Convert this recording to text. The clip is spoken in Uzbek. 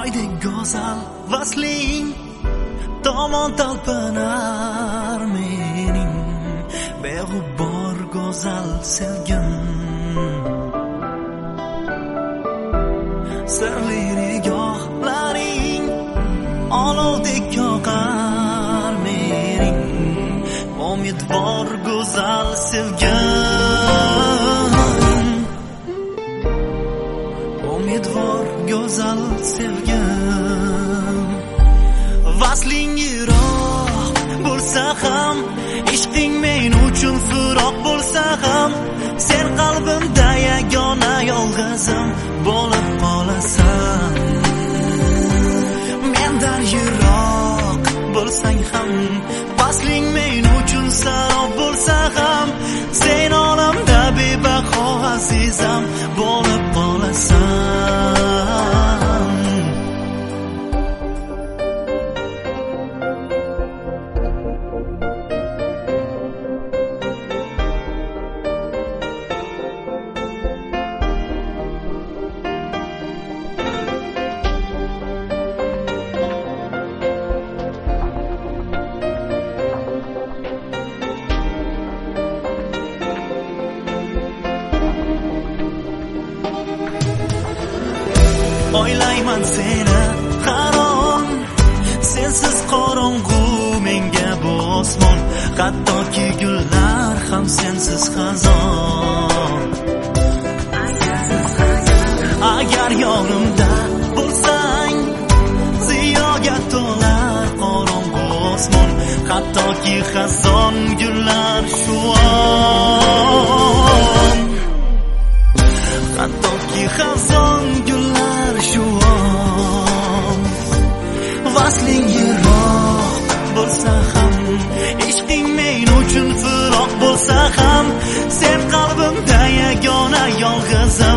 oydek go'zal vasling tomon talpinar mening beg'ubor go'zal sevgim. Sirli nigohlaring olovdek yoqar mening umidvor go'zal sevgim. Umidvor go'zal sevgim. Vasling yiroq bo'lsa ham, ishqing men uchun firoq bo'lsa ham, sen qalbimda yagona yolg'izim bo'lib qolasan. Mendan yiroq bo'lsang ham, vasling men uchun sarob bo'lsa ham, sen olamda bebaho azizam bo'lib qolasan. O'ylayman seni har on, sensiz qorong'u menga bu osmon, hattoki gullar ham sensiz xazon. Agar yonimda bo'lsang, ziyoga to'lar qorong'u osmon, hattoki xazon gullar shu on. Hattoki xazon gullar shu on. Vasling yiroq bo'lsa ham, ishqing men uchun firoq bo'lsa ham, sen qalbimda yagona yolg'izim